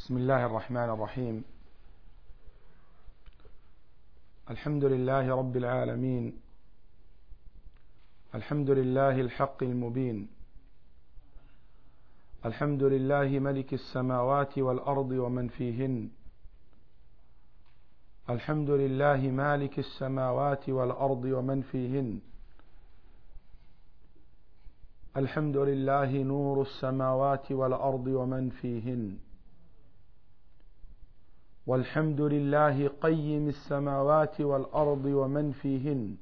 بسم الله الرحمن الرحيم. الحمد لله رب العالمين، الحمد لله الحق المبين، الحمد لله ملك السماوات والأرض ومن فيهن، الحمد لله مالك السماوات والأرض ومن فيهن، الحمد لله نور السماوات والأرض ومن فيهن، والحمد لله قيم السماوات والأرض ومن فيهن،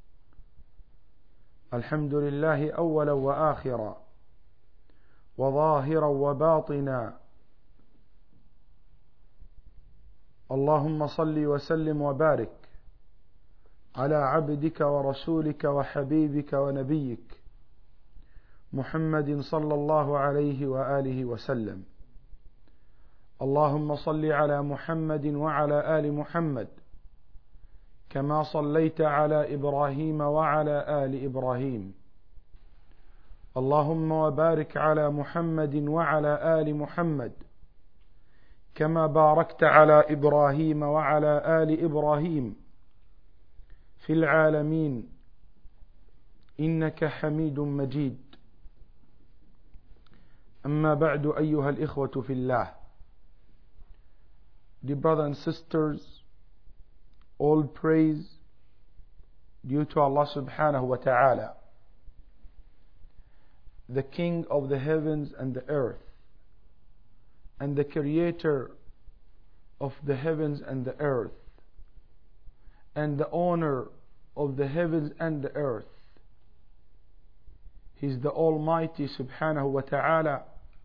الحمد لله أولا وآخرا وظاهرا وباطنا. اللهم صل وسلم وبارك على عبدك ورسولك وحبيبك ونبيك محمد صلى الله عليه وآله وسلم. اللهم صل على محمد وعلى آل محمد كما صليت على إبراهيم وعلى آل إبراهيم. اللهم وبارك على محمد وعلى آل محمد كما باركت على إبراهيم وعلى آل إبراهيم في العالمين إنك حميد مجيد. أما بعد، أيها الإخوة في الله. Dear brothers and sisters, all praise due to Allah subhanahu wa ta'ala, the King of the heavens and the earth, and the creator of the heavens and the earth, and the owner of the heavens and the earth. He is the Almighty subhanahu wa ta'ala.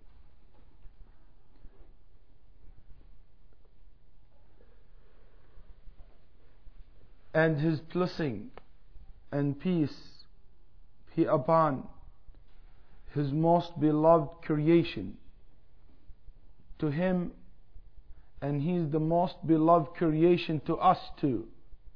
And His blessing and peace be upon His most beloved creation. To Him, and He is the most beloved creation to us too.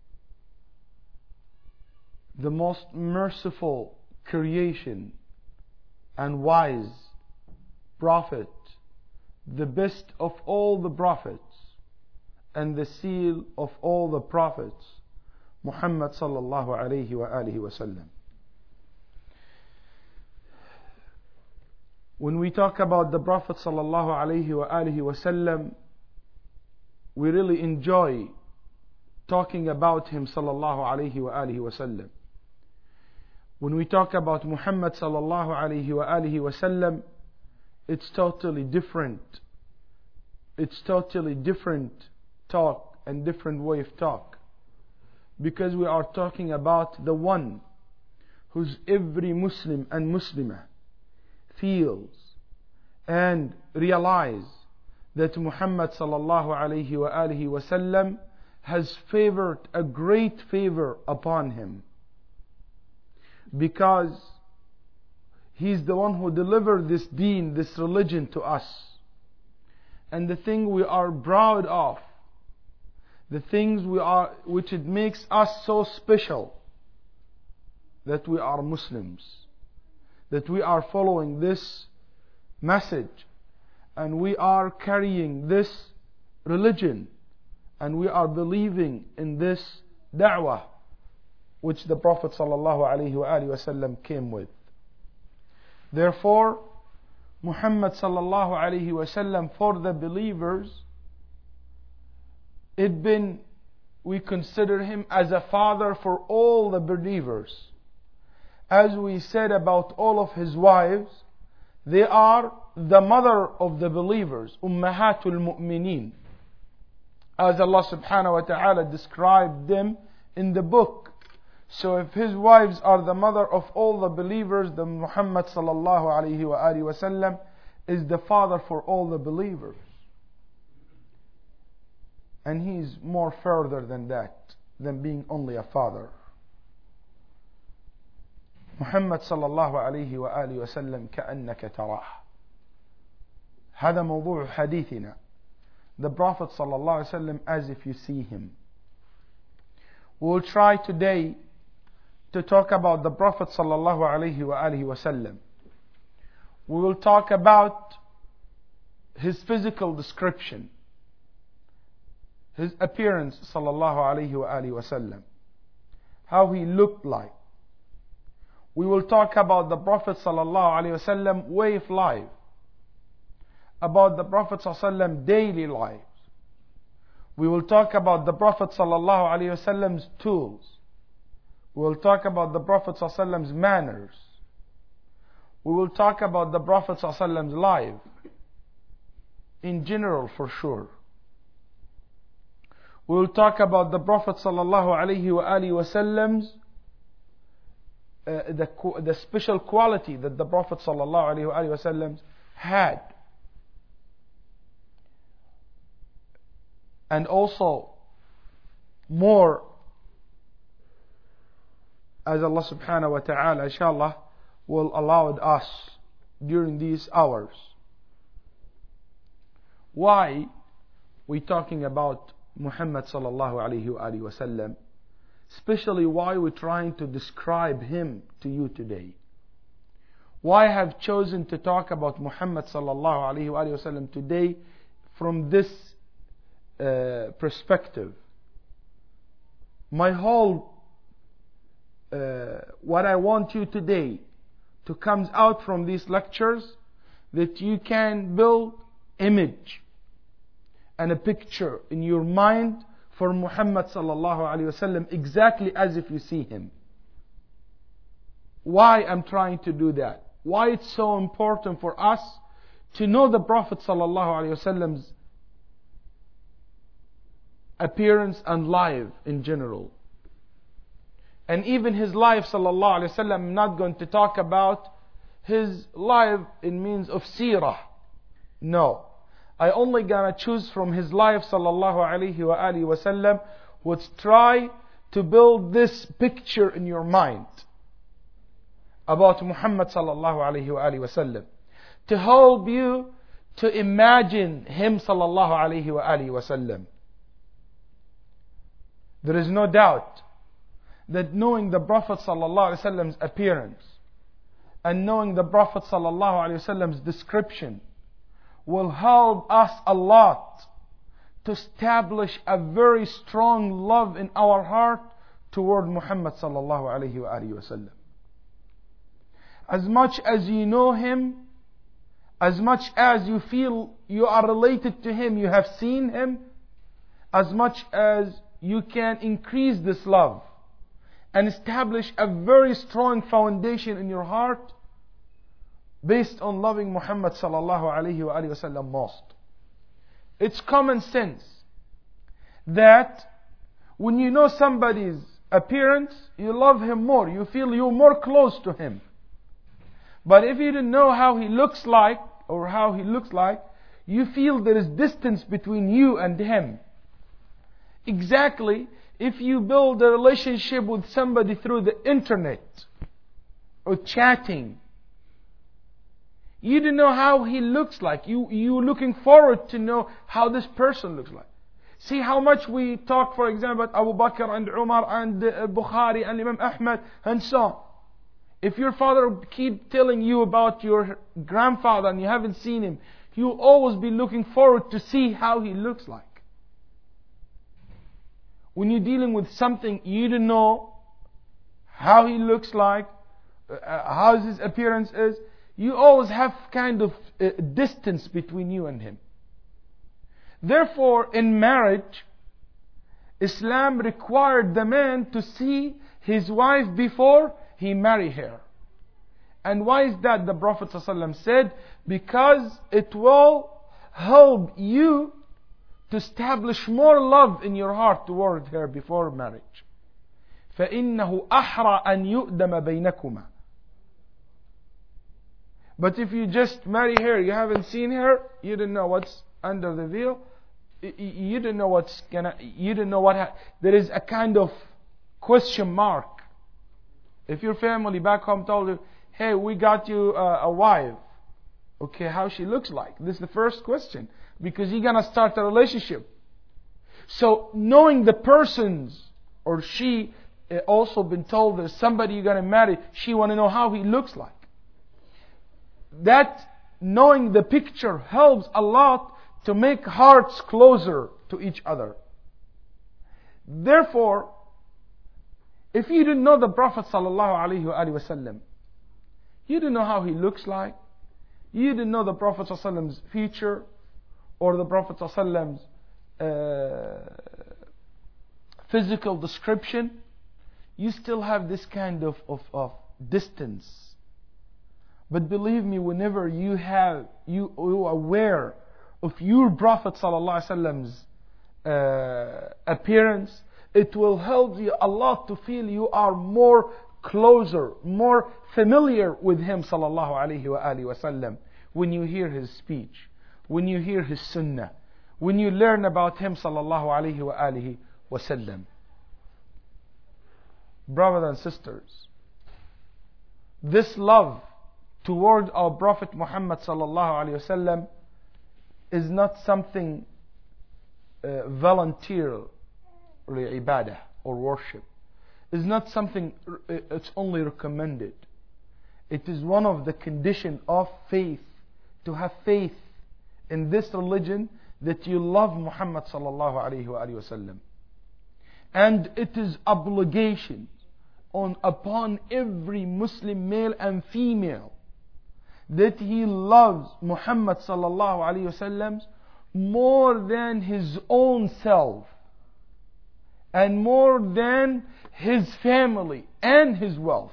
The most merciful creation and wise prophet, the best of all the prophets, and the seal of all the prophets, Muhammad sallallahu alayhi wa alihi wa sallam. When we talk about the Prophet sallallahu alayhi wa alihi wa sallam, we really enjoy talking about him sallallahu alayhi wa alihi wa sallam. When we talk about Muhammad sallallahu alayhi wa alihi wa sallam, it's totally different. It's totally different talk and different way of talk. Because we are talking about the one whose every Muslim and Muslimah feels and realize that Muhammad sallallahu alayhi wa alihi wa sallam has favored a great favor upon him. Because he's the one who delivered this deen, this religion to us. And the thing we are proud of, the things which it makes us so special, that we are Muslims, that we are following this message, and we are carrying this religion, and we are believing in this da'wah which the Prophet sallallahu alaihi wasallam came with. Therefore, Muhammad sallallahu alaihi wasallam, for the believers, we consider him as a father for all the believers. As we said about all of his wives, they are the mother of the believers, Ummahatul Mu'mineen, as Allah subhanahu wa ta'ala described them in the book. So if his wives are the mother of all the believers, then Muhammad sallallahu alayhi wa sallam is the father for all the believers. And he is more further than that, than being only a father. Muhammad sallallahu alayhi wa alihi wa sallam كأنك تراه. هذا موضوع حديثنا. The Prophet sallallahu alayhi wa sallam as if you see him. We will try today to talk about the Prophet sallallahu alayhi wa alihi wa sallam. We will talk about his physical description, his appearance, sallallahu alayhi wa alihi wasallam, how he looked like. We will talk about the Prophet sallallahu alayhi wasallam way of life, about the Prophet sallallahu alayhi wasallam daily lives. We will talk about the Prophet sallallahu alayhi wasallam's tools. We will talk about the Prophet sallallahu alayhi wasallam's manners. We will talk about the Prophet sallallahu alayhi wasallam's life in general, for sure. We will talk about the Prophet sallallahu alayhi wa alihi wasallam's the special quality that the Prophet sallallahu alayhi wa alihi wasallam had. And also more, as Allah subhanahu wa ta'ala inshallah will allow us during these hours. Why we talking about Muhammad sallallahu alayhi wa alihi wasallam? Especially why we're trying to describe him to you today. Why I have chosen to talk about Muhammad sallallahu alayhi wa alihi wasallam today from this perspective. My whole what I want you today to come out from these lectures, that you can build image and a picture in your mind for Muhammad sallallahu alayhi wasallam exactly as if you see him. Why I'm trying to do that? Why it's so important for us to know the Prophet sallallahu alayhi wasallam's appearance and life in general. And even his life sallallahu alayhi wasallam, I'm not going to talk about his life in means of seerah. No. I only gonna choose from his life sallallahu alayhi wa alihi wasallam, would try to build this picture in your mind about Muhammad sallallahu alayhi wa alihi wasallam, to help you to imagine him sallallahu alayhi wa alihi wasallam. There is no doubt that knowing the Prophet sallallahu alayhi wasallam's appearance and knowing the Prophet sallallahu alayhi wasallam's description will help us a lot to establish a very strong love in our heart toward Muhammad sallallahu alayhi wa alihi wasallam. As much as you know him, as much as you feel you are related to him, you have seen him, as much as you can increase this love and establish a very strong foundation in your heart based on loving Muhammad sallallahu alayhi wa alihi wasallam most. It's common sense that when you know somebody's appearance, you love him more. You feel you're more close to him. But if you don't know how he looks like, you feel there is distance between you and him. Exactly, if you build a relationship with somebody through the internet or chatting, you don't know how he looks like. You're looking forward to know how this person looks like. See how much we talk, for example, about Abu Bakr and Umar and Bukhari and Imam Ahmad and so on. If your father keep telling you about your grandfather and you haven't seen him, you'll always be looking forward to see how he looks like. When you're dealing with something you don't know how he looks like, how his appearance is, you always have kind of distance between you and him. Therefore, in marriage, Islam required the man to see his wife before he marry her. And why is that? The Prophet ﷺ said, because it will help you to establish more love in your heart toward her before marriage. فَإِنَّهُ أَحْرَى أَنْ يُؤْدَمَ بَيْنَكُمَا. But if you just marry her, you haven't seen her, you don't know what's under the veil, you don't know there is a kind of question mark. If your family back home told you, hey, we got you a wife, okay, how she looks like? This is the first question, because you're gonna start a relationship. So knowing the persons, or she also been told there's somebody you're gonna marry, she wanna know how he looks like. That knowing the picture helps a lot to make hearts closer to each other. Therefore, if you didn't know the Prophet ﷺ, you didn't know how he looks like, you didn't know the Prophet ﷺ's feature, or the Prophet ﷺ's physical description, you still have this kind of distance. But believe me, whenever you are aware of your Prophet ﷺ's appearance, it will help you a lot to feel you are more closer, more familiar with him sallallahu alaihi wasallam. When you hear his speech, when you hear his sunnah, when you learn about him sallallahu alaihi wasallam. Brothers and sisters, this love toward our Prophet Muhammad sallallahu alaihi wasallam is not something voluntarily ibadah or worship. It's not something it's only recommended. It is one of the conditions of faith, to have faith in this religion, that you love Muhammad sallallahu alaihi wasallam. And it is obligation upon every Muslim male and female that he loves Muhammad sallallahu alaihi wasallam more than his own self and more than his family and his wealth.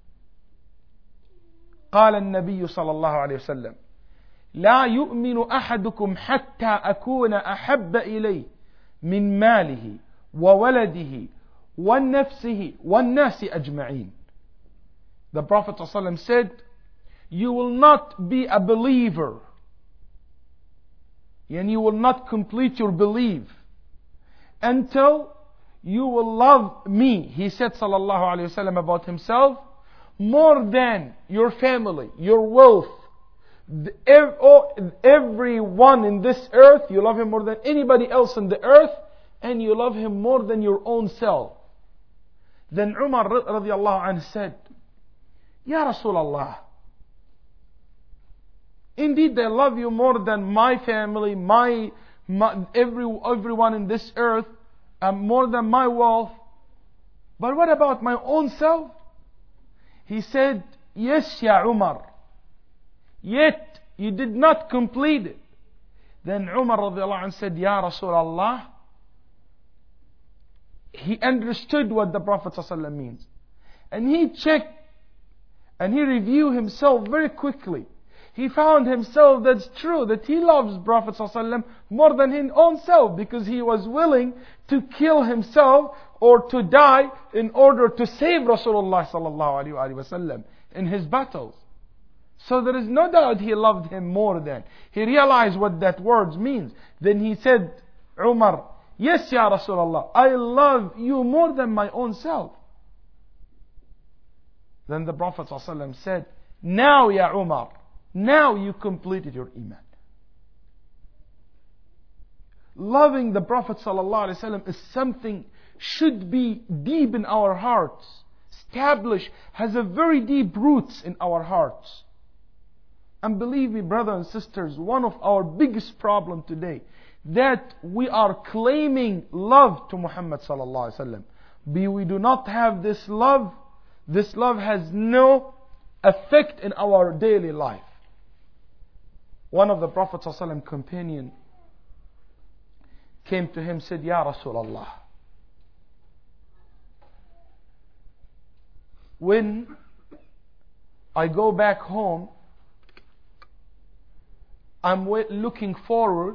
قال النبي صلى الله عليه وسلم: لا يؤمن أحدكم حتى أكون أحب إليه من ماله وولده ونفسه والناس أجمعين. The Prophet ﷺ said, you will not be a believer, and you will not complete your belief until you will love me. He said sallallahu alaihi wasallam about himself, more than your family, your wealth, everyone in this earth. You love him more than anybody else in the earth, and you love him more than your own self. Then Umar radiallahu anhu said, Ya Rasulullah, indeed I love you more than my family, everyone in this earth, more than my wealth. But what about my own self? He said, yes, Ya Umar. Yet you did not complete it. Then Umar radiallahu anhu said, Ya Rasulullah. He understood what the Prophet ﷺ means. And he checked and he reviewed himself very quickly. He found himself that's true, that he loves Prophet ﷺ more than his own self, because he was willing to kill himself or to die in order to save Rasulullah ﷺ in his battles. So there is no doubt he loved him more than. He realized what that word means. Then he said, Umar, yes, Ya Rasulullah, I love you more than my own self. Then the Prophet ﷺ said, now, Ya Umar, now you completed your iman. Loving the Prophet ﷺ is something should be deep in our hearts, established, has a very deep roots in our hearts. And believe me, brothers and sisters, one of our biggest problems today, that we are claiming love to Muhammad sallallahu alaihi wasallam, but we do not have this love. This love has no effect in our daily life. One of the Prophet sallallahu alaihi wasallam companion came to him, said, Ya Rasulullah, when I go back home, I'm looking forward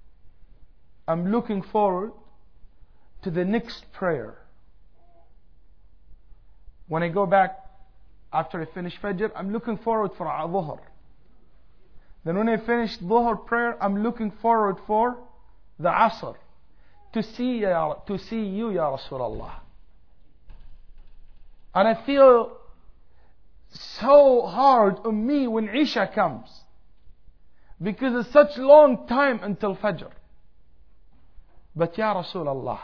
to the next prayer. When I go back after I finish Fajr, I'm looking forward for Dhuhr. Then when I finish Dhuhr prayer, I'm looking forward for the Asr, to see you, Ya Rasulullah. And I feel so hard on me when Isha comes, because it's such long time until Fajr. But Ya Rasulullah,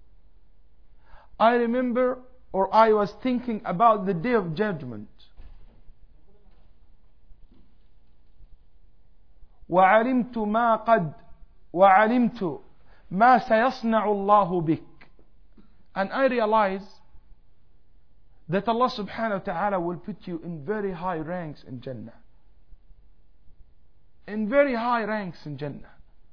I remember, or I was thinking about the Day of Judgment. وعلمت ما سيصنع الله بك. And I realize that Allah subhanahu wa ta'ala will put you in very high ranks in Jannah. In very high ranks in Jannah.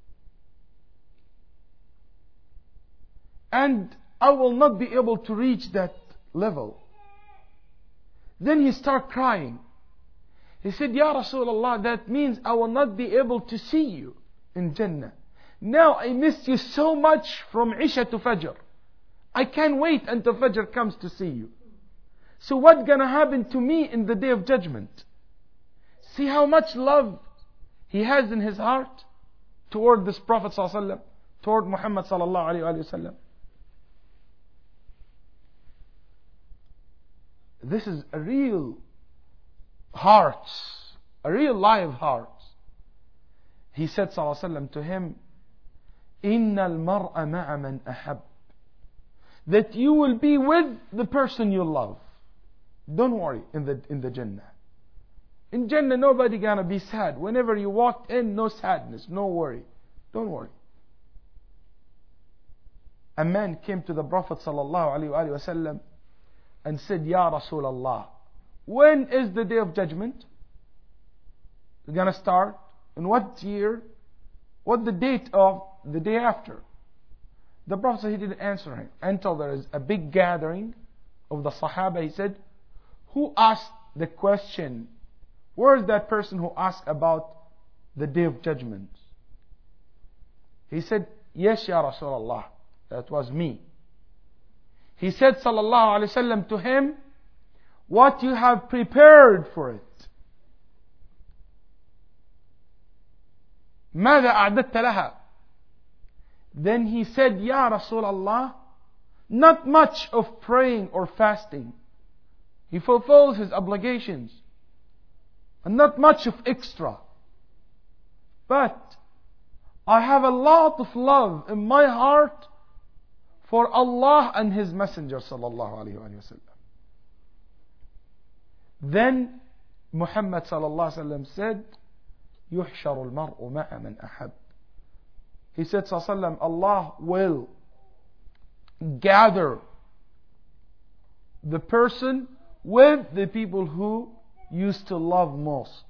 And I will not be able to reach that level. Then he started crying. He said, Ya Rasulullah, that means I will not be able to see you in Jannah. Now I missed you so much from Isha to Fajr. I can't wait until Fajr comes to see you. So what's gonna happen to me in the Day of Judgment? See how much love he has in his heart toward this Prophet ﷺ, toward Muhammad sallallahu alayhi wa sallam. This is a real heart, a real live heart. He said sallallahu alayhi wa sallam to him, إِنَّ الْمَرْءَ مَعَ مَنْ أَحَبَّ. That you will be with the person you love. Don't worry, in the Jannah. In Jannah, nobody gonna be sad. Whenever you walk in, no sadness, no worry. Don't worry. A man came to the Prophet sallallahu alaihi wasallam and said, Ya Rasulullah, when is the Day of Judgment? It's gonna start? In what year? What the date of the day after? The Prophet said he didn't answer him until there is a big gathering of the Sahaba. He said, who asked the question? Where is that person who asked about the Day of Judgment? He said, yes, Ya Rasulullah, that was me. He said, sallallahu alayhi wasallam, to him, what you have prepared for it. ماذا أعددت لها? Then he said, Ya Rasulullah, not much of praying or fasting. He fulfills his obligations. And not much of extra. But I have a lot of love in my heart for Allah and His Messenger sallallahu alayhi wa sallam. Then Muhammad sallallahu alayhi wa sallam said, يُحْشَرُ الْمَرْءُ مَعَ مَنْ أَحَبَّ. He said sallallahu alayhi wa sallam, Allah will gather the person with the people who used to love most.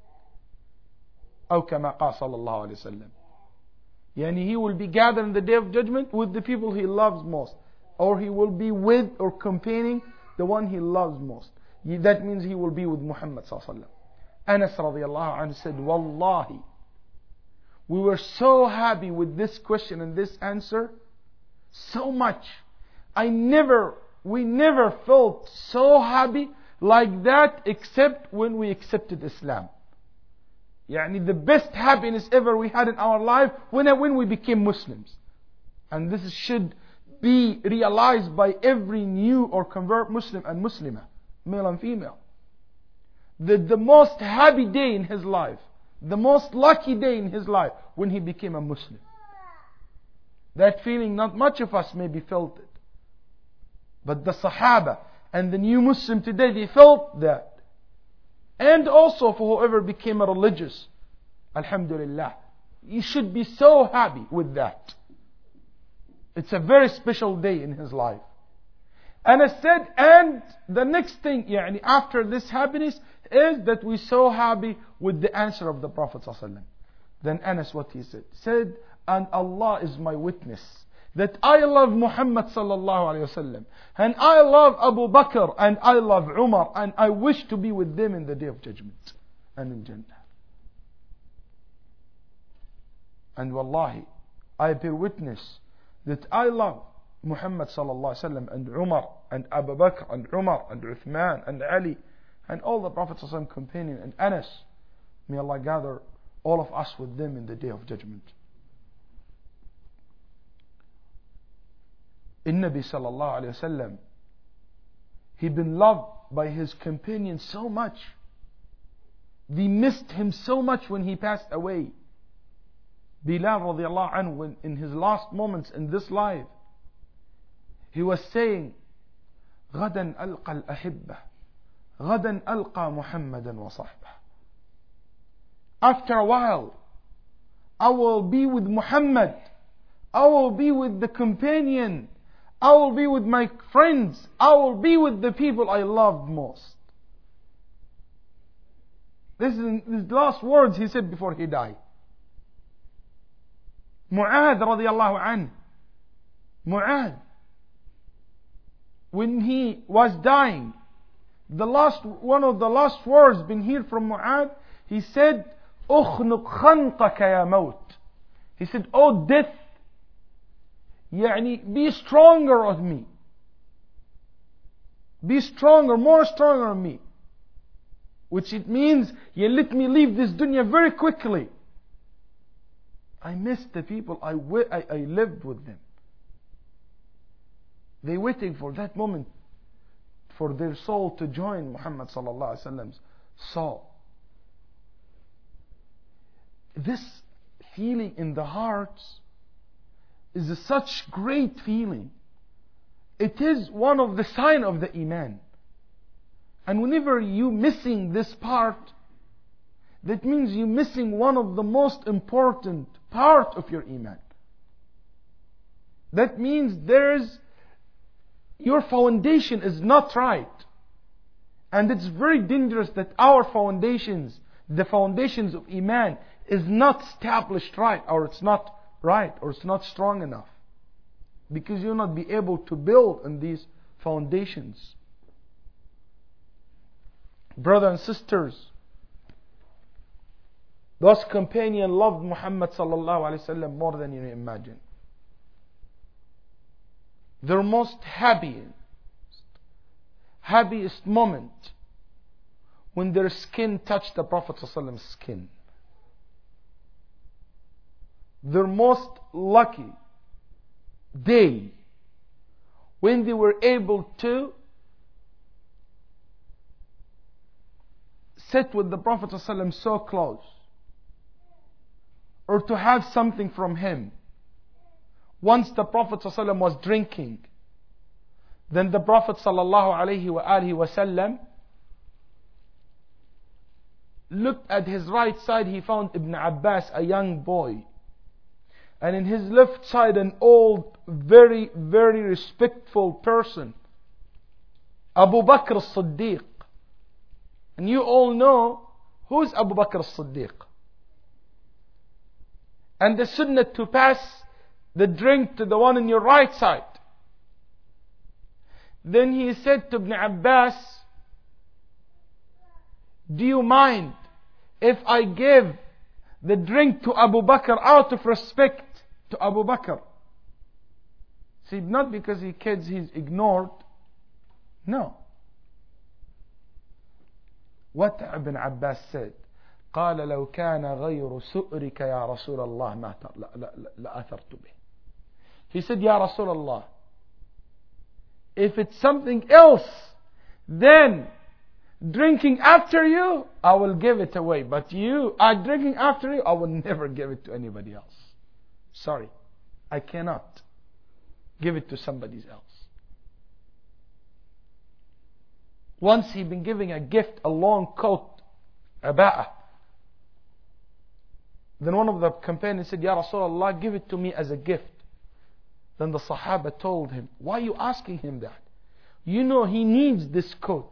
أو كما قال صلى الله عليه وسلم. Yani he will be gathered in the Day of Judgment with the people he loves most. Or he will be with or accompanying the one he loves most. That means he will be with Muhammad sallallahu alaihi wasallam. Anas radiallahu anhu said, Wallahi, we were so happy with this question and this answer, so much. We never felt so happy like that except when we accepted Islam. Yani the best happiness ever we had in our life when we became Muslims. And this should be realized by every new or convert Muslim and Muslimah, male and female. The most happy day in his life, the most lucky day in his life, when he became a Muslim. That feeling, not much of us maybe felt it. But the Sahaba and the new Muslim today, they felt that. And also for whoever became a religious, alhamdulillah, you should be so happy with that. It's a very special day in his life. And I said, and the next thing, yani after this happiness, is that we're so happy with the answer of the Prophet ﷺ. Then Anas, what he said, and Allah is my witness, that I love Muhammad sallallahu alayhi wasallam, and I love Abu Bakr, and I love Umar, and I wish to be with them in the Day of Judgment and in Jannah. And wallahi, I bear witness that I love Muhammad sallallahu alayhi wasallam, and Umar, and Abu Bakr, and Umar, and Uthman, and Ali, and all the Prophet sallallahu alayhi wasallam companions, and Anas. May Allah gather all of us with them in the Day of Judgment. Nabi sallallahu alayhi wa sallam, he'd been loved by his companions so much. They missed him so much when he passed away. Bilal radiallahu anhu, when in his last moments in this life, he was saying, غدا ألقى الأحبة غدا ألقى محمدا وصحبه. After a while, I will be with Muhammad. I will be with the companion. I will be with my friends. I will be with the people I loved most. This is the last words he said before he died. Mu'adh radiallahu anhu. Mu'adh, when he was dying, one of the last words been heard from Mu'adh, he said, أخنق خنقك يا موت. He said, oh death, be stronger of me. Be stronger, more stronger of me. Which it means, you let me leave this dunya very quickly. I miss the people I lived with them. They waiting for that moment for their soul to join Muhammad sallallahu alaihi wasallam's soul. This feeling in the hearts is such great feeling. It is one of the sign of the Iman. And whenever you missing this part, that means you missing one of the most important part of your Iman. That means your foundation is not right. And it's very dangerous that our foundations, the foundations of Iman, is not established right, or it's not right, or it's not strong enough. Because you'll not be able to build on these foundations. Brothers and sisters, those companions loved Muhammad sallallahu alaihi wasallam more than you imagine. Their most happiest moment when their skin touched the Prophet sallallahu alaihi wasallam's skin. Their most lucky day when they were able to sit with the Prophet ﷺ so close, or to have something from him. Once the Prophet ﷺ was drinking, then the Prophet ﷺ looked at his right side. He found Ibn Abbas, a young boy, and in his left side an old, very, very respectful person, Abu Bakr as-Siddiq. And you all know who's Abu Bakr as-Siddiq. And the sunnah to pass the drink to the one on your right side. Then he said to Ibn Abbas, do you mind if I give the drink to Abu Bakr out of respect to Abu Bakr? See, not because he's ignored. No. What Ibn Abbas said, قال لو كان غير سؤرك يا رسول الله ما لأثرت به. He said, Ya Rasulullah, if it's something else than drinking after you, I will give it away. But you are drinking after you, I will never give it to anybody else. Sorry, I cannot give it to somebody else. Once he'd been giving a gift, a long coat, a ba'ah. Then one of the companions said, Ya Rasulullah, give it to me as a gift. Then the Sahaba told him, why are you asking him that? You know he needs this coat.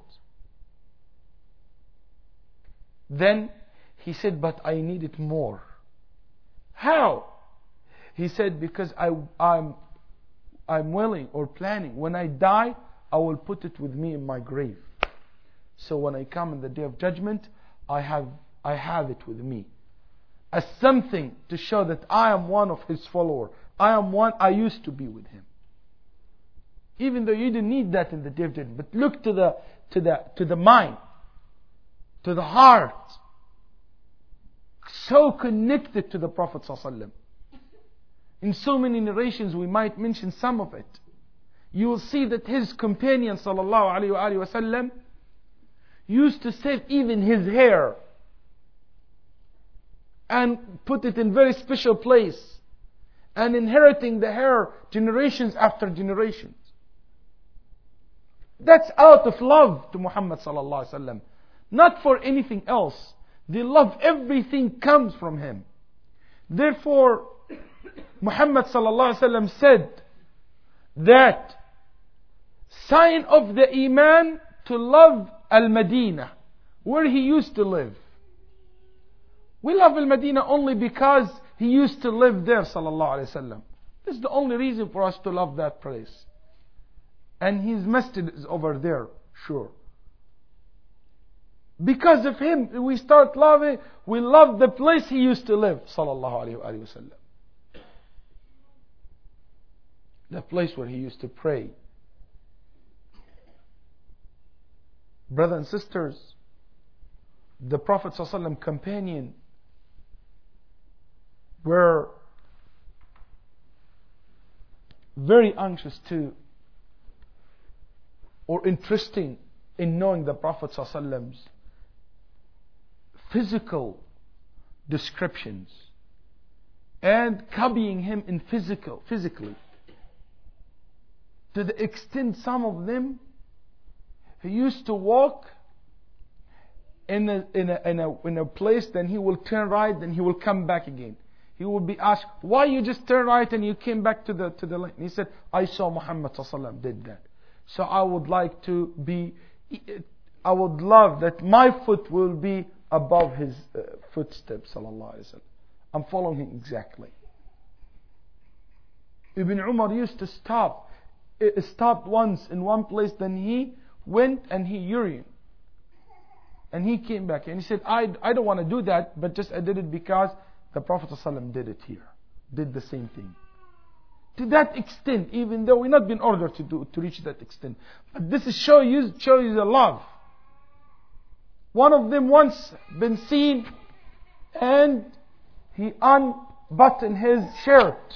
Then he said, but I need it more. How? He said, because I'm willing or planning, when I die, I will put it with me in my grave. So when I come in the day of judgment, I have it with me. As something to show that I am one of his followers. I used to be with him. Even though you didn't need that in the day of judgment. But look to the mind, to the heart. So connected to the Prophet ﷺ. In so many narrations we might mention some of it. You will see that his companion ﷺ used to save even his hair and put it in very special place, and inheriting the hair generations after generations. That's out of love to Muhammad sallallahu alaihi wasallam, not for anything else. They love everything comes from him. Therefore, Muhammad sallallahu alaihi wasallam said that sign of the Iman to love Al-Madinah, where he used to live. We love Al-Madinah only because he used to live there, sallallahu alaihi wasallam. This is the only reason for us to love that place. And his masjid is over there, sure. Because of him, we start loving, we love the place he used to live, sallallahu alaihi wasallam. The place where he used to pray. Brothers and sisters, the Prophet sallallahu alaihi wasallam companion were very anxious to, or interesting in knowing the Prophet ﷺ's physical descriptions and copying him in physically, to the extent some of them, he used to walk in a place, then he will turn right, then he will come back again. He would be asked, why you just turn right and you came back to the lane? He said, I saw Muhammad ﷺ did that. So I would love that my foot will be above his footsteps, sallallahu alaihi wasallam. I'm following him exactly. Ibn Umar used to stop. It stopped once in one place, then he went and he urinated. And he came back and he said, I don't want to do that, but just I did it because the Prophet ﷺ did it here. Did the same thing. To that extent, even though we're not been ordered to reach that extent. But this is show you the love. One of them once been seen and he unbuttoned his shirt.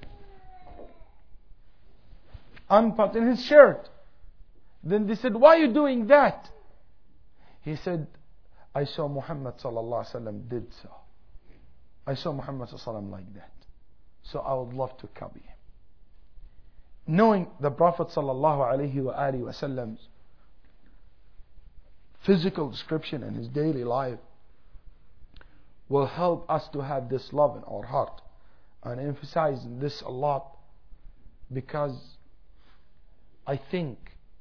Unbuttoned his shirt. Then they said, why are you doing that? He said, I saw Muhammad sallallahu alaihi wasallam did so. I saw Muhammad sallallahu alaihi wasallam like that. So I would love to copy him. Knowing the Prophet sallallahu alaihi wasallam's physical description and his daily life will help us to have this love in our heart. And emphasizing this a lot because I think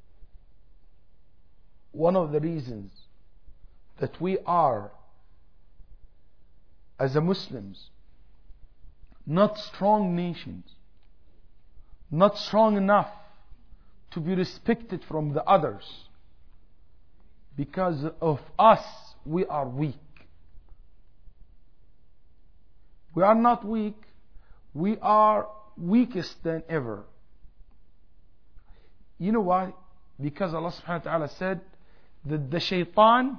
one of the reasons that we are, as a Muslims, not strong nations, not strong enough to be respected from the others, because of us, we are weak. We are not weak, we are weakest than ever. You know why? Because Allah subhanahu wa ta'ala said that the shaitan,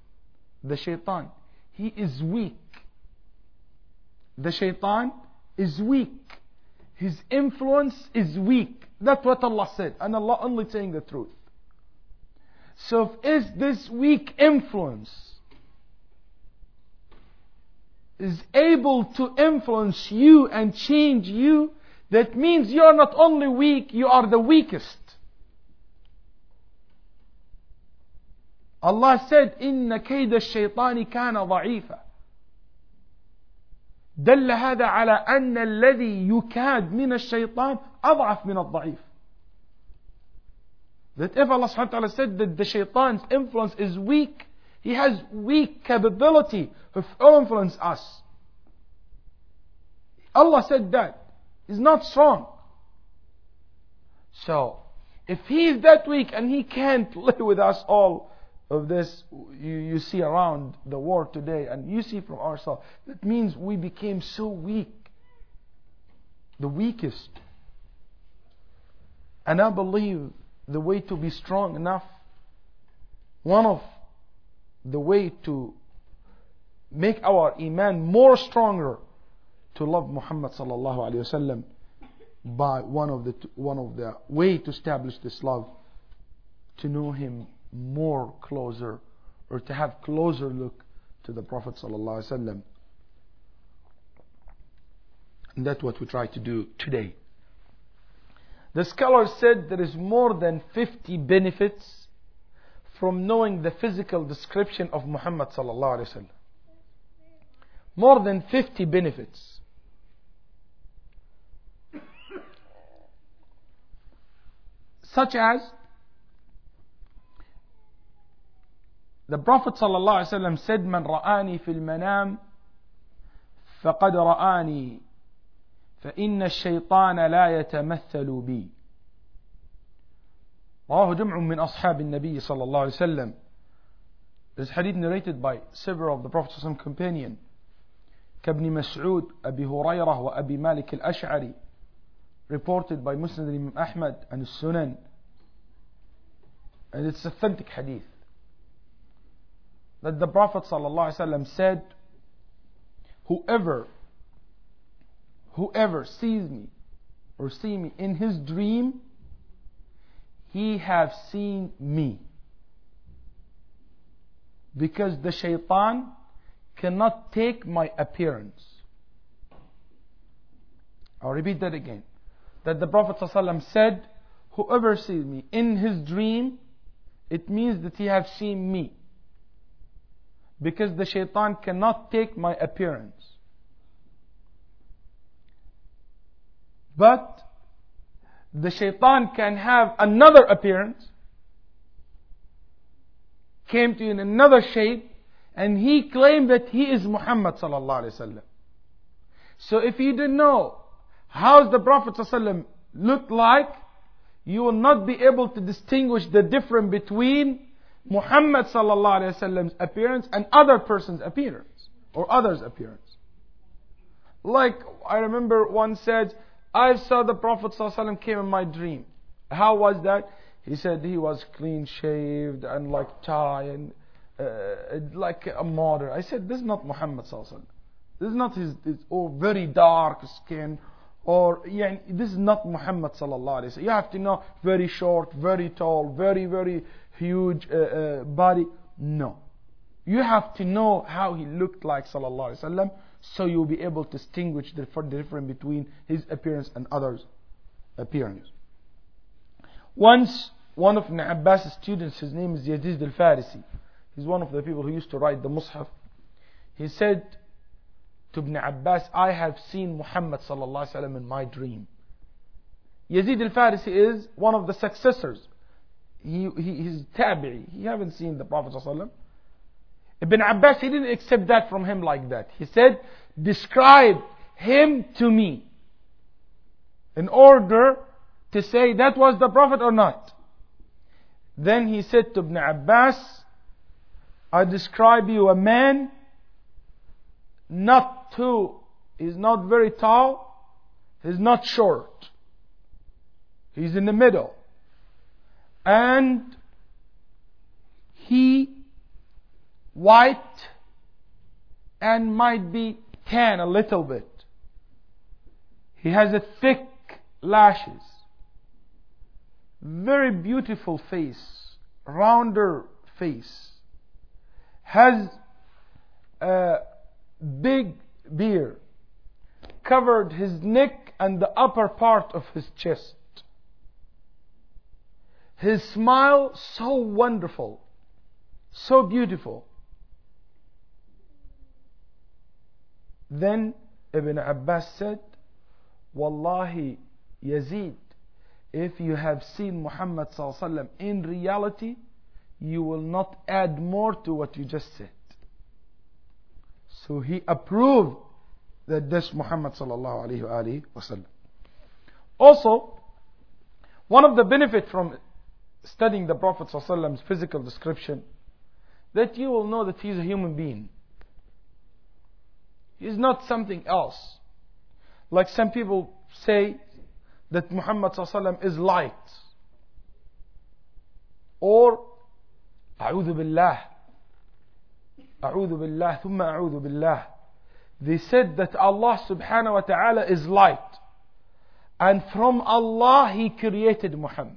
he is weak. The shaitan is weak. His influence is weak. That's what Allah said. And Allah only saying the truth. So if this weak influence is able to influence you and change you, that means you are not only weak, you are the weakest. Allah said, إن كيد الشيطان كان ضعيفا. دل هذا على أن الذي يكاد من الشيطان أضعف من الضعيف. That if Allah subhanahu wa ta'ala said that the shaitan's influence is weak, he has weak capability of influence us. Allah said that. He's not strong. So, if he is that weak and he can't live with us all of this you see around the world today and you see from ourselves, that means we became so weak. The weakest. And I believe the way to be strong enough, one of the way to make our iman more stronger, to love Muhammad sallallahu alaihi wasallam, by one of the way to establish this love, to know him more closer, or to have closer look to the Prophet sallallahu alaihi wasallam. And that's what we try to do today. The scholars said there is more than 50 benefits from knowing the physical description of Muhammad sallallahu alaihi wasallam. more than 50 benefits. Such as, the Prophet ﷺ said, "Man ra'ani fil manam, faqad ra'ani, فإن الشيطان لا يتمثل بي." رواه جمع من أصحاب النبي صلى الله عليه وسلم. This hadith narrated by several of the Prophet's companions, كابن مسعود, أبي هريرة, وأبي مالك الأشعري, reported by Muslim Imam Ahmad and Sunan, and it's authentic hadith, that the Prophet ﷺ said, whoever sees me or see me in his dream, he have seen me, because the shaitan cannot take my appearance. I'll repeat that again. That the Prophet ﷺ said, whoever sees me in his dream, it means that he have seen me, because the shaitan cannot take my appearance. But the shaitan can have another appearance, came to you in another shape, and he claimed that he is Muhammad sallallahu alaihi wasallam. So if you didn't know how the Prophet sallallahu looked like, you will not be able to distinguish the difference between Muhammad sallallahu alaihi wasallam's appearance and other person's appearance or others' appearance. Like I remember one said, I saw the Prophet ﷺ came in my dream. How was that? He said he was clean shaved and like tie and like a modern. I said, this is not Muhammad ﷺ. This is not his or very dark skin, or this is not Muhammad sallallahu alaihi wasallam. You have to know very short, very tall, very huge body. No, you have to know how he looked like sallallahu alaihi wasallam, so you'll be able to distinguish the difference between his appearance and others' appearance. Once, one of Ibn Abbas' students, his name is Yazid al-Farisi, he's one of the people who used to write the Mus'haf. He said to Ibn Abbas, I have seen Muhammad sallallahu alaihi wasallam in my dream. Yazid al-Farisi is one of the successors. He's tabi'i. He haven't seen the Prophet sallallahu alaihi wasallam. Ibn Abbas, he didn't accept that from him like that. He said, describe him to me, in order to say that was the Prophet or not. Then he said to Ibn Abbas, I describe you a man, he's not very tall, he's not short, he's in the middle, and he white and might be tan a little bit. He has a thick lashes, very beautiful face, rounder face, has a big beard, covered his neck and the upper part of his chest. His smile so wonderful, so beautiful. Then Ibn Abbas said, Wallahi, Yazid, if you have seen Muhammad sallallahu alaihi wasallam in reality, you will not add more to what you just said. So he approved that this Muhammad sallallahu alaihi wasallam. Also, one of the benefits from studying the Prophet sallallahu alaihi wasallam's physical description, that you will know that he is a human being. He is not something else. Like some people say that Muhammad sallallahu alaihi wasallam is light, or أعوذ بالله ثم أعوذ بالله. They said that Allah subhanahu wa ta'ala is light, and from Allah He created Muhammad.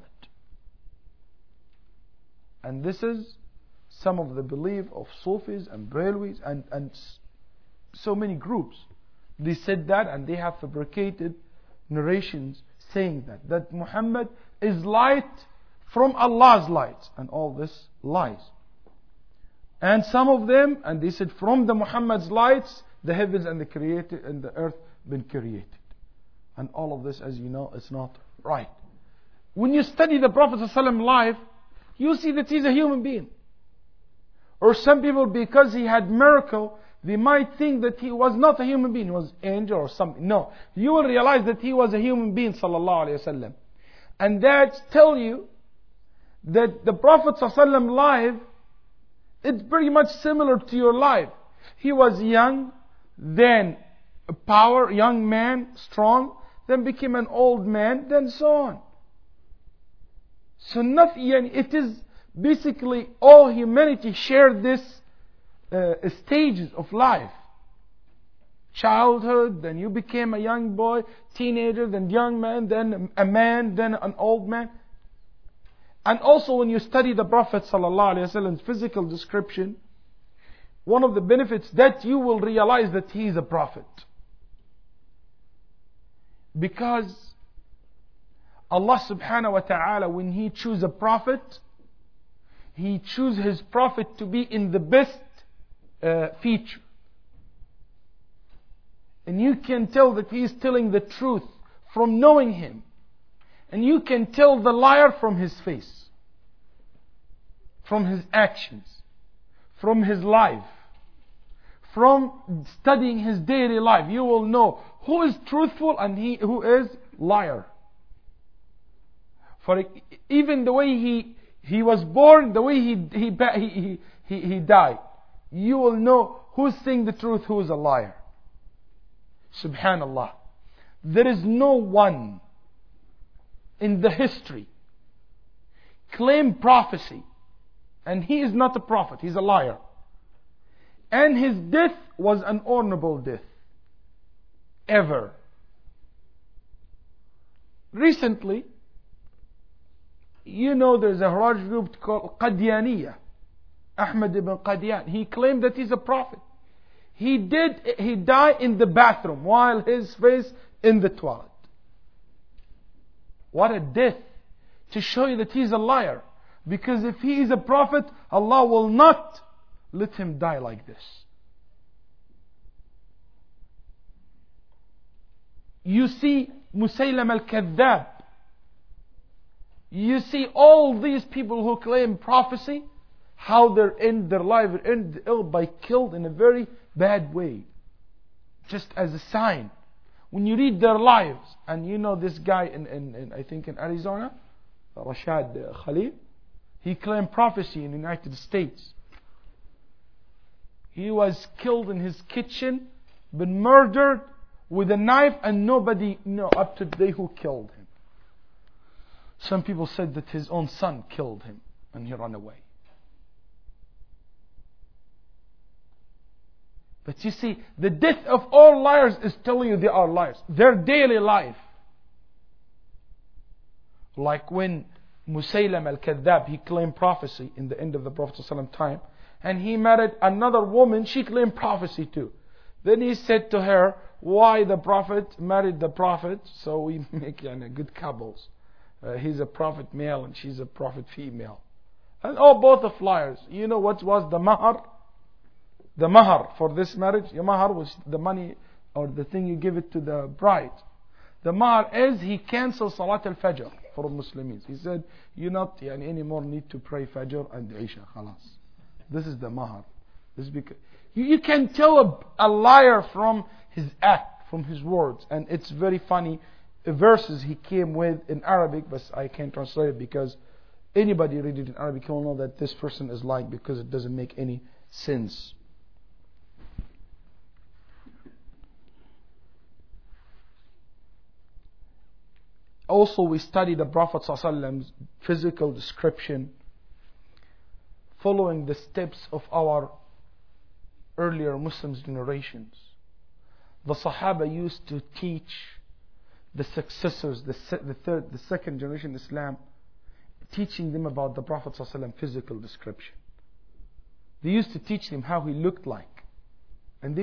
And this is some of the belief of Sufis and Brahwis and so many groups. They said that, and they have fabricated narrations saying that Muhammad is light from Allah's light, and all this lies. And some of them, and they said from the Muhammad's lights, the heavens and the earth been created. And all of this, as you know, is not right. When you study the Prophet ﷺ life, you see that he's a human being. Or some people, because he had miracle, they might think that he was not a human being, he was an angel or something. No, you will realize that he was a human being, sallallahu alaihi wasallam. And that tell you that the Prophet ﷺ life, it's pretty much similar to your life. He was young, then young man, strong, then became an old man, then so on. So it is basically all humanity share this stages of life. Childhood, then you became a young boy, teenager, then young man, then a man, then an old man. And also when you study the Prophet ﷺ's physical description, one of the benefits that you will realize that he is a prophet. Because Allah subhanahu wa ta'ala, when He chooses a prophet, He chooses His prophet to be in the best feature. And you can tell that he is telling the truth from knowing him. And you can tell the liar from his face, from his actions, from his life, from studying his daily life. You will know who is truthful and who is liar. For even the way he was born, the way he died, you will know who's saying the truth, who is a liar. Subhanallah. There is no one in the history claim prophecy, and he is not a prophet, he's a liar. And his death was an honorable death. Ever. Recently, you know there's a large group called Qadianiyah. Ahmad ibn Qadian. He claimed that he's a prophet. He died in the bathroom while his face in the toilet. What a death. To show you that he's a liar. Because if he is a prophet, Allah will not let him die like this. You see Musaylam al-Kadhdhab. You see all these people who claim prophecy, how their life end by killed in a very bad way. Just as a sign. When you read their lives, and you know this guy in I think in Arizona, Rashad Khalil, he claimed prophecy in the United States. He was killed in his kitchen, been murdered with a knife, and nobody know up to today who killed him. Some people said that his own son killed him and he ran away. But you see, the death of all liars is telling you they are liars. Their daily life. Like when Musaylam al-Kadhdhab, he claimed prophecy in the end of the Prophet's time. And he married another woman, she claimed prophecy too. Then he said to her, why the Prophet married the Prophet? So we make good couples. He's a prophet male and she's a prophet female. And both of liars. You know what was the mahar? The mahar for this marriage, your mahar was the money or the thing you give it to the bride. The mahar is he canceled Salat al-Fajr for Muslims. He said, you not anymore need to pray Fajr and Isha. Khalas. This is the mahar. This is because you can tell a liar from his act, from his words. And it's very funny verses he came with in Arabic, but I can't translate it because anybody read it in Arabic will know that this person is lying because it doesn't make any sense. Also, we study the Prophet ﷺ's physical description following the steps of our earlier Muslims generations. The Sahaba used to teach the successors, the second generation Islam, teaching them about the Prophet ﷺ physical description. They used to teach them how he looked like. And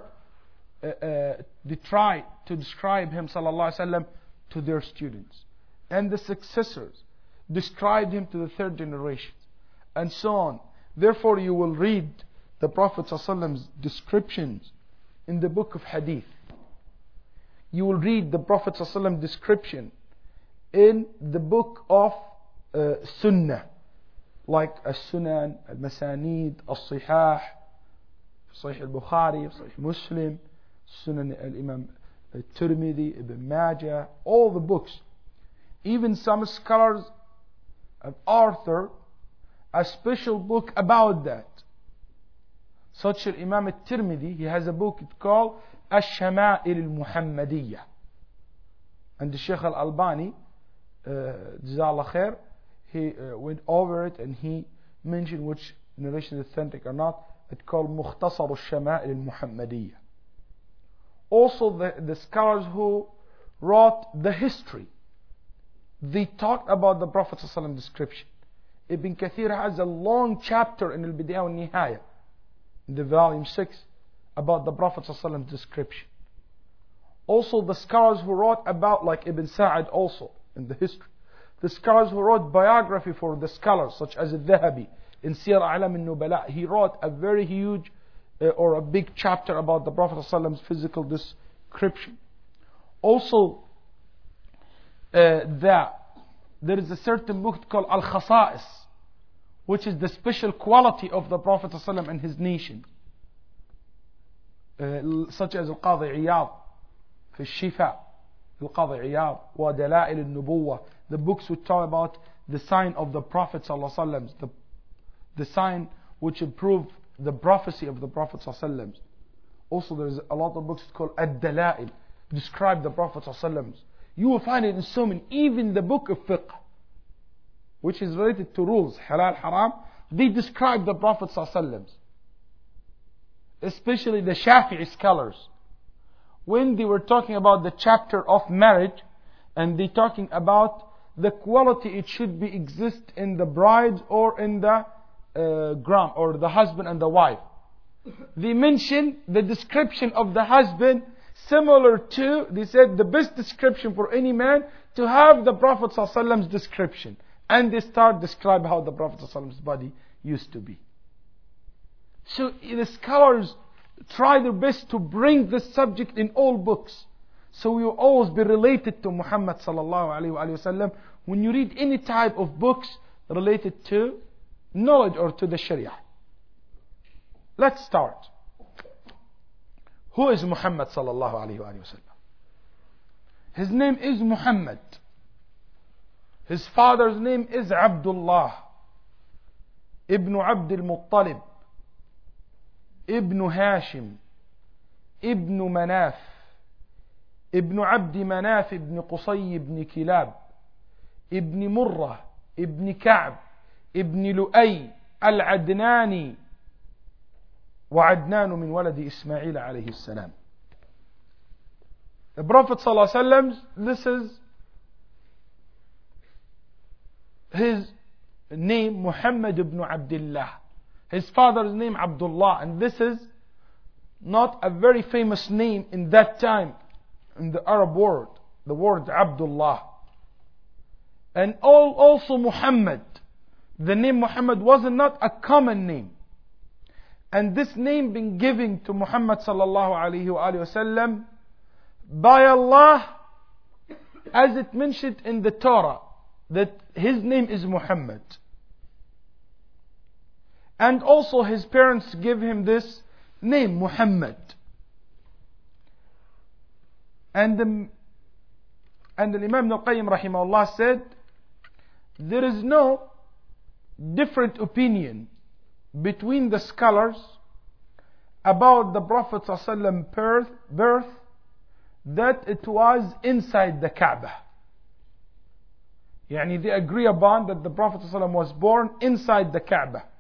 they tried to describe him sallallahu alaihi wasallam to their students. And the successors described him to the third generation. And so on. Therefore you will read the Prophet ﷺ's descriptions in the book of Hadith. You will read the Prophet ﷺ description in the book of Sunnah, like As-Sunan, Al-Masanid, Al-Sihah, Sahih al-Bukhari, Sahih Muslim, Sunan al-Imam al-Tirmidhi, Ibn Majah, all the books. Even some scholars have authored a special book about that. Such as Imam al-Tirmidhi, he has a book called Ash-Shama'il al-Muhammadiyya. And the Shaykh al-Albani, Jazallah Khair, he went over it and he mentioned which narration is authentic or not. It's called Mukhtasar al-Shama'il al-Muhammadiyya. Also the scholars who wrote the history, they talked about the Prophet ﷺ description. Ibn Kathir has a long chapter in Al-Bidayah wal-Nihaya, in the volume 6, about the Prophet ﷺ description. Also the scholars who wrote about, like Ibn Sa'ad also, in the history. The scholars who wrote biography for the scholars, such as Al-Dhahabi, in Siyar A'lam al-Nubala, he wrote a very huge or a big chapter about the Prophet ﷺ's physical description. Also, there is a certain book called Al-Khasa'is, which is the special quality of the Prophet ﷺ and his nation, such as Al-Qadi Iyad, في الشفاء, Al-Qadi Iyad, وَدَلَائِلِ النُّبُوَّةِ, the books which talk about the sign of the Prophet ﷺ, the sign which prove the prophecy of the Prophet ﷺ. Also there is a lot of books called Ad-Dala'il, describe the Prophet ﷺ. You will find it in so many, even the book of fiqh, which is related to rules, halal, haram, they describe the Prophet ﷺ. Especially the Shafi'i scholars. When they were talking about the chapter of marriage, and they talking about the quality it should be exist in the bride or in the groom, or the husband and the wife. They mention the description of the husband similar to, they said, the best description for any man to have the Prophet ﷺ's description. And they start describe how the Prophet ﷺ's body used to be. So the scholars try their best to bring this subject in all books. So we will always be related to Muhammad sallallahu alaihi wasallam when you read any type of books related to knowledge or to the Sharia. Let's start. Who is Muhammad sallallahu alaihi wasallam? His name is Muhammad. His father's name is Abdullah ibn Abd al-Muttalib ibn Hashim ibn Manaf ibn Abd Manaf ibn Qusay ibn Kilab ibn Murrah ibn Ka'b ibn Lu'ay al-Adnani وعدنان من ولد إسماعيل عليه السلام. The Prophet sallallahu alaihi wasallam, this is his name, Muhammad ibn Abdullah. His father's name Abdullah, and this is not a very famous name in that time in the Arab world, the word Abdullah. And also Muhammad, the name Muhammad was not a common name. And this name been given to Muhammad sallallahu alaihi wasallam by Allah, as it mentioned in the Torah, that his name is Muhammad. And also his parents give him this name, Muhammad. And the Imam Al-Qayyim rahimahullah said, there is no different opinion between the scholars about the Prophet ﷺ birth, that it was inside the Kaaba. Yani they agree upon that the Prophet ﷺ was born inside the Kaaba.